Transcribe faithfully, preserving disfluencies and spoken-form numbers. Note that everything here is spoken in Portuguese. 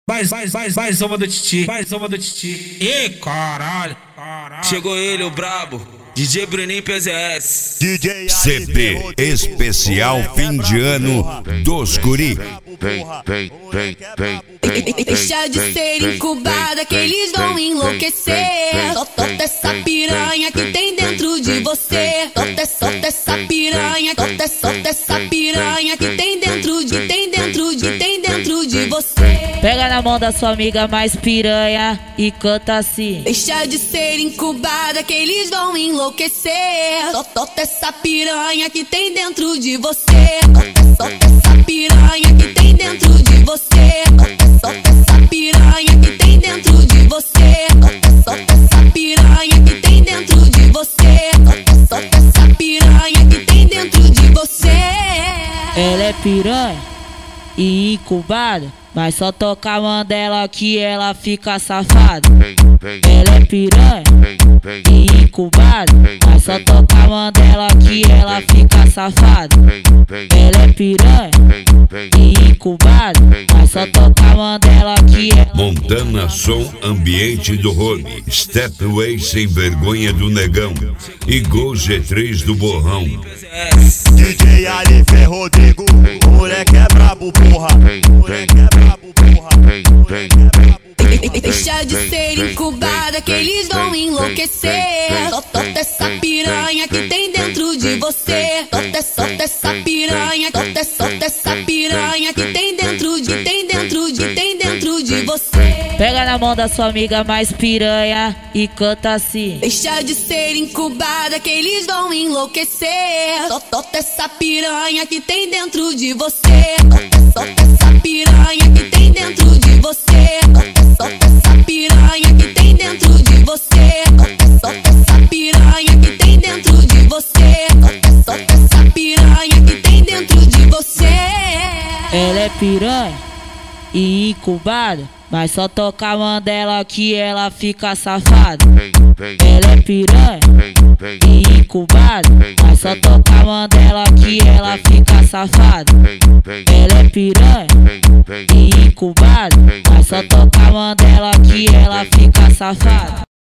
Mais, mais, mais, mais uma do Titi, mais uma do Titi. Ih, caralho, caralho. Chegou ele, o brabo, D J Bruninho P Z S. C D especial fim de ano dos Guri. Deixa de ser incubada que eles vão enlouquecer. Solta essa piranha que tem dentro de você. Solta, solta essa piranha, solta, solta essa piranha que tem dentro de, tem dentro de, tem dentro de você. Pega na mão da sua amiga mais piranha e canta assim. Deixa de ser incubada que eles vão enlouquecer. Solta essa piranha que tem dentro de você. Solta, solta essa piranha que tem dentro de você. Solta, solta essa piranha que tem dentro de você. Solta, solta essa piranha que tem dentro de você. Solta, solta essa piranha que tem dentro de você. Ela é piranha e incubada, mas só toca a mandela que ela fica safada. Ela é piranha e incubada, mas só toca a mandela que ela fica safada. Ela é piranha e incubada, mas só toca a mandela que ela... Montana Som Ambiente do Rony, Stepway Sem Vergonha do Negão e Gol G três do Borrão. D J Alife Rodrigo, moleque é brabo, porra. Moleque é brabo, porra. Moleque é brabo. Deixa de ser incubada que eles vão enlouquecer. Solta essa piranha que tem dentro de você. Solta, solta essa piranha, solta, solta essa piranha que tem dentro de, tem dentro de, tem dentro de você. Pega na mão da sua amiga mais piranha e canta assim. Deixa de ser incubada que eles vão enlouquecer. Solta essa piranha que tem dentro de você. Solta, solta essa piranha que tem dentro de você. Solta, solta essa piranha que tem dentro de você. Solta, solta essa piranha que tem dentro de você. Solta, solta essa piranha que tem dentro de você. Ela é piranha e incubada, mas só toca a mandela que ela fica safada. Ela é piranha e incubada, mas só toca a mandela que ela fica safada. Ela é piranha e incubada, mas só toca a mandela que ela fica safada.